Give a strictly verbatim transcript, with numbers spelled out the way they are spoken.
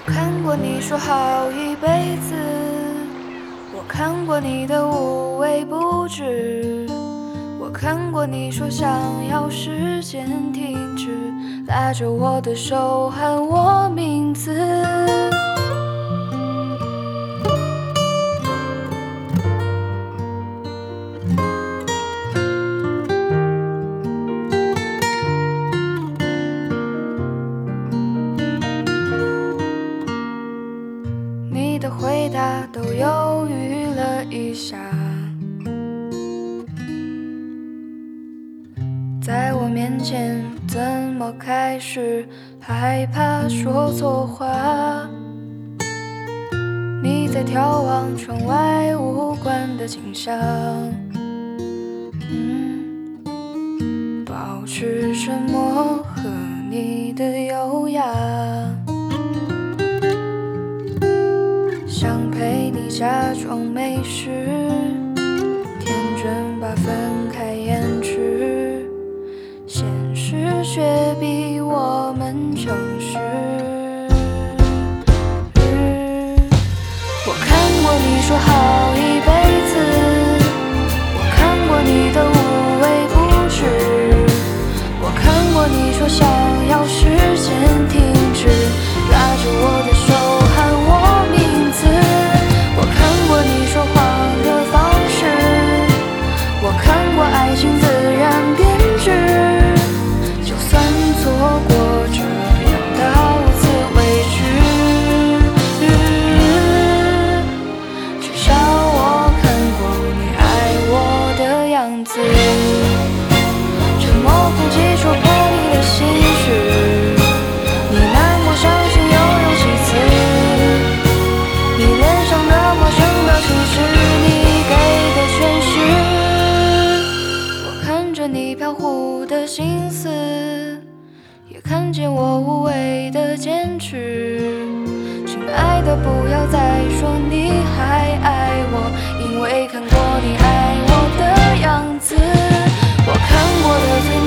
看过你说好一辈子，我看过你的无微不至，我看过你说想要时间停止，拉着我的手喊我名字。你的回答都犹豫了一下，在我面前怎么开始害怕说错话？你在眺望窗外无关的景象，嗯，保持沉默和你的优雅，想陪你假装没事，天真把分开延迟，现实却比我们诚实。我看过你说好一辈子，我看过你的无微不至，我看过你说想要时间停止，拉着我的手喊我名字。我看过你说谎的方式，我看过爱情自然变质，就算错过这样到此为止，至少我看过你爱我的样子。沉默空气说破你的心事，你难过伤心又有几次，你脸上的陌生表情是你给的诠释。我看着你飘忽的心思，也看见我无谓的坚持。亲爱的，不要再说你还爱我，因为看过你爱我的样子。我看过的最